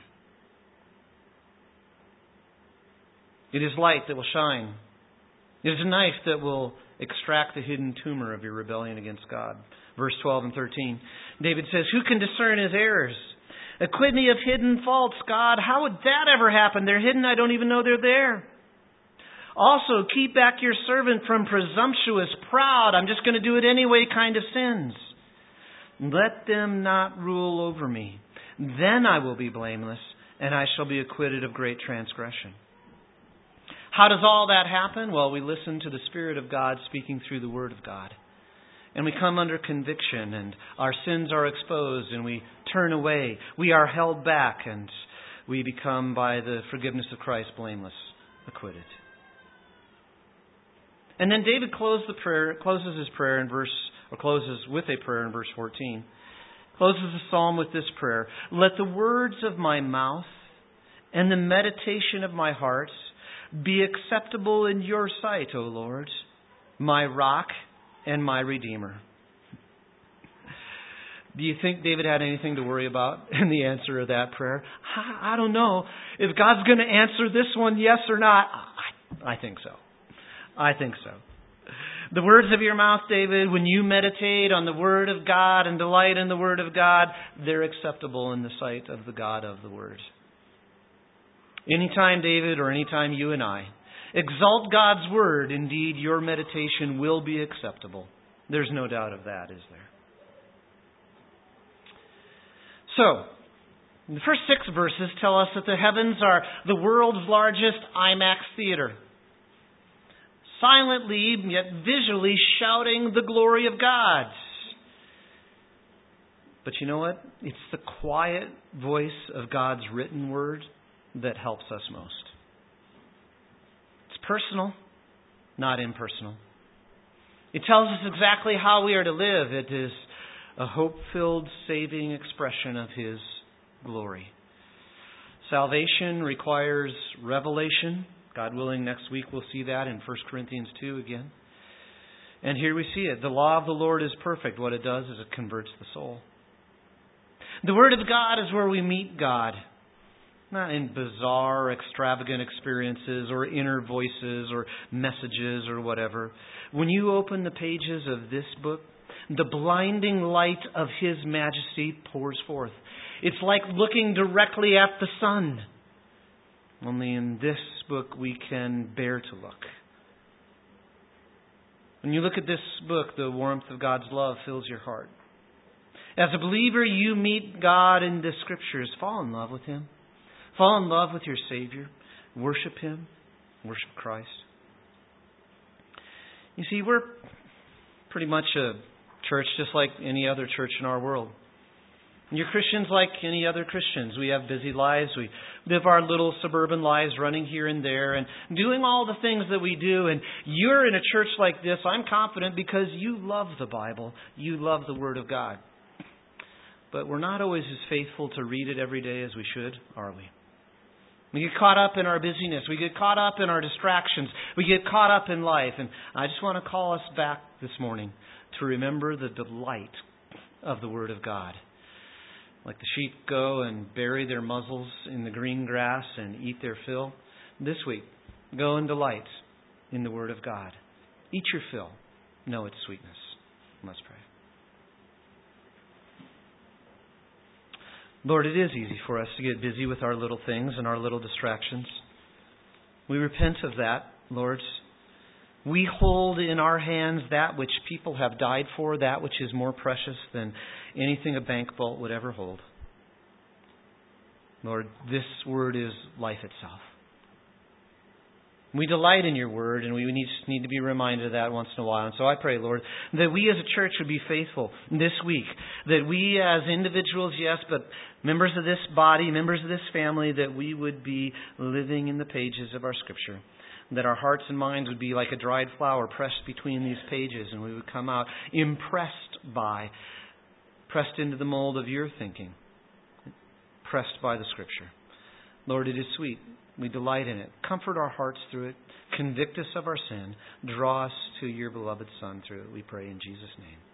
It is light that will shine. It is a knife that will extract the hidden tumor of your rebellion against God. Verse 12 and 13. David says, who can discern his errors? Acquit me of hidden faults, God. How would that ever happen? They're hidden. I don't even know they're there. Also, keep back your servant from presumptuous, proud, I'm just going to do it anyway kind of sins. Let them not rule over me. Then I will be blameless, and I shall be acquitted of great transgression. How does all that happen? Well, we listen to the Spirit of God speaking through the Word of God. And we come under conviction, and our sins are exposed, and we turn away. We are held back, and we become, by the forgiveness of Christ, blameless, acquitted. And then David closes with a prayer in verse 14. Closes the psalm with this prayer. Let the words of my mouth and the meditation of my heart be acceptable in your sight, O Lord, my rock and my redeemer. Do you think David had anything to worry about in the answer of that prayer? I don't know. If God's going to answer this one, yes or not, I think so. I think so. The words of your mouth, David, when you meditate on the Word of God and delight in the Word of God, they're acceptable in the sight of the God of the Word. Anytime, David, or anytime you and I exalt God's Word, indeed, your meditation will be acceptable. There's no doubt of that, is there? So, the first 6 verses tell us that the heavens are the world's largest IMAX theater, silently yet visually shouting the glory of God. But you know what? It's the quiet voice of God's written word that helps us most. It's personal, not impersonal. It tells us exactly how we are to live. It is a hope-filled, saving expression of His glory. Salvation requires revelation. God willing, next week we'll see that in 1 Corinthians 2 again. And here we see it. The law of the Lord is perfect. What it does is it converts the soul. The Word of God is where we meet God. Not in bizarre, extravagant experiences or inner voices or messages or whatever. When you open the pages of this book, the blinding light of His majesty pours forth. It's like looking directly at the sun. Only in this book we can bear to look. When you look at this book, the warmth of God's love fills your heart. As a believer, you meet God in the Scriptures. Fall in love with Him. Fall in love with your Savior. Worship Him. Worship Christ. You see, we're pretty much a church just like any other church in our world. You're Christians like any other Christians. We have busy lives. We live our little suburban lives running here and there and doing all the things that we do. And you're in a church like this, I'm confident, because you love the Bible. You love the Word of God. But we're not always as faithful to read it every day as we should, are we? We get caught up in our busyness. We get caught up in our distractions. We get caught up in life. And I just want to call us back this morning to remember the delight of the Word of God. Like the sheep go and bury their muzzles in the green grass and eat their fill. This week, go and delight in the Word of God. Eat your fill. Know its sweetness. Let's pray. Lord, it is easy for us to get busy with our little things and our little distractions. We repent of that, Lord. We hold in our hands that which people have died for, that which is more precious than anything a bank vault would ever hold. Lord, this Word is life itself. We delight in your Word, and we just need to be reminded of that once in a while. And so I pray, Lord, that we as a church would be faithful this week. That we as individuals, yes, but members of this body, members of this family, that we would be living in the pages of our Scripture. That our hearts and minds would be like a dried flower pressed between these pages, and we would come out impressed by, pressed into the mold of your thinking, pressed by the Scripture. Lord, it is sweet. We delight in it. Comfort our hearts through it. Convict us of our sin. Draw us to your beloved Son through it. We pray in Jesus' name.